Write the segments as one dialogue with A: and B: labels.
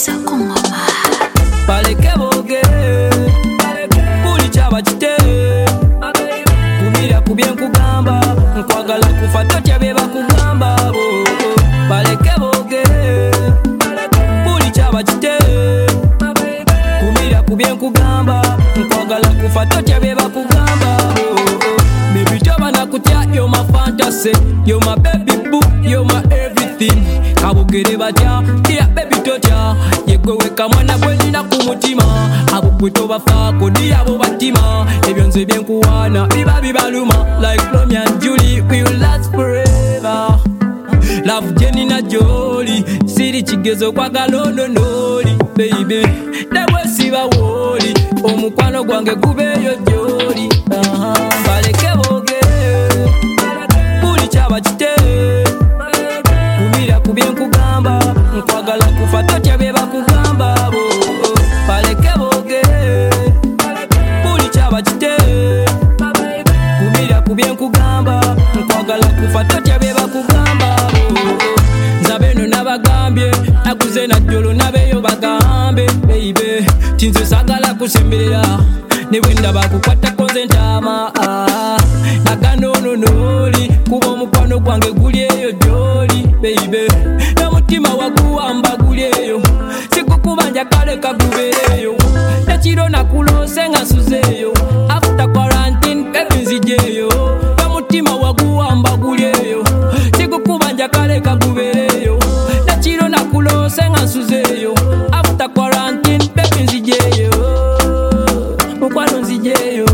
A: baleke boogere buli kyabakite kumira ku bye nkugamba nkwagala kufa totya bye bakugamba baleke boogere buli kyabakite kumira ku bye nkugamba nkwagala kufa totya bye bakugamba baby toba nakutya you're my fantasy you're my baby boo you're my everything kabugere batya yeah baby totya yegwe weka mwana gwe nina ku mutima abo gwe tobafaako ndi abo batima ebyo nze bye nkuwaana biba bibaluma like Romeo and Julie we will last forever love Jenny na Jolie siri kigezo kwagala ononoli baby newe siba woli omukwano gwange gubeeyo gyoli baleke boogere buli kyabakite kumira ku bye nkugamba nkwagala kufa totya bye bakugamba baleke boogere buli kyabakite kumira ku bye nkugamba nkwagala kufa totya bye bakugamba nzabe no nabagambye nakuze najjolo nabeyo bagambe baby tinze sagala kusemberera ne bwe ndaba kukwatako nze ntaama nagano nonoli kuba omukwano gwange guli eyo gyoli baby n'omutima waguwamba guli eyo sikukubanja kale kagubeereyo nekiro nakulose nga nsuzeeyo after quarantine baby nzijeeyo n'omutima waguwamba guli eyo sikukubanja kale kagubeereyo nekiro nakulose nga nsuzeeyo after quarantine baby nzijeeyo mukwano nzijeeyo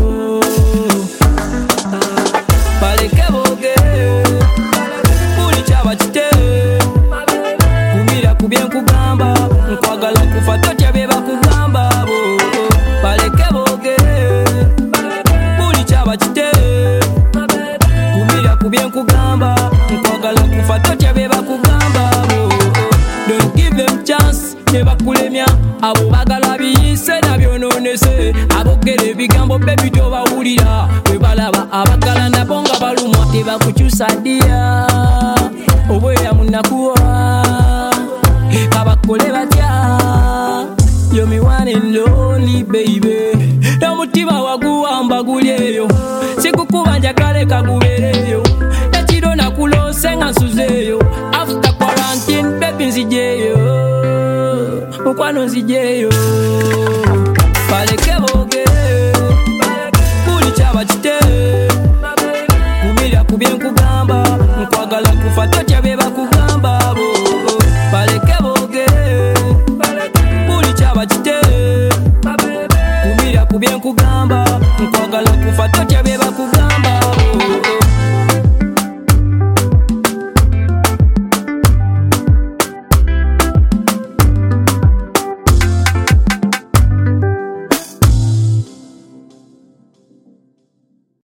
A: baleke boogere buli kyabakite kumira ku bye nkugamba nkwagala kufa totya bye bakugamba baleke boogere buli kyabakite kumira ku bye nkugamba nkwagala kufa totya bye bakugamba don't give them chance ne bakulemya abo bagala biyise nabyononese abogere ebigambo bebi tobawulira bwe balaba abagala nabo nga balumwa tebakukyusa ddiya obweya munakuwa kabakole batya you're me one and lonely baby n'omutima waguwamba guli eyo sikukubanja kale kagubeereyo nekiro nakulose nga nsuzeeyo after quarantine baby nzijeeyo mukwano nzijeeyo baleke boogere buli kyabakite kumira ku bye nkugamba nkwagala kufa totya bye bakugamba baleke boogere buli kyabakite kumira ku bye nkugamba